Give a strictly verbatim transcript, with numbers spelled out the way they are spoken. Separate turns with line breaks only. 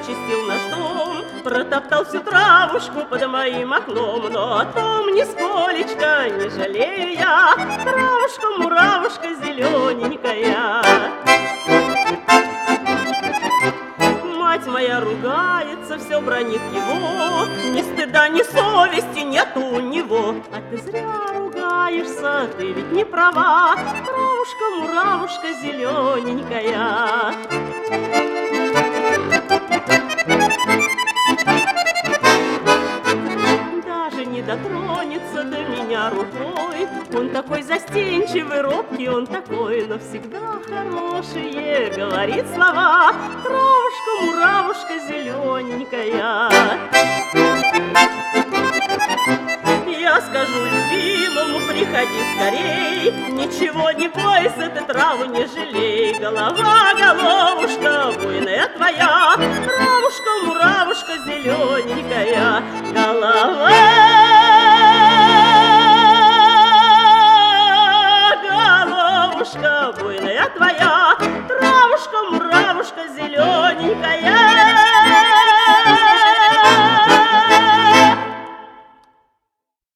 вычистил наш дом, протоптал всю травушку под моим окном, но о том нисколечко не жалею я, травушка-муравушка зелененькая. Мать моя ругается, все бранит его, ни стыда, ни совести нет у него. А ты зря ругаешься, ты ведь не права, травушка-муравушка зелененькая. Даже не дотронется до меня рукой, он такой застенчивый, робкий он такой, но всегда хорошие говорит слова, травушка-муравушка зелененькая. Я скажу любимому, приходи скорей, ничего не бойся, ты траву не жалей. Голова, головушка, буйная твоя, травушка-муравушка зелененькая. Голова, головушка, буйная твоя, травушка-муравушка зелененькая.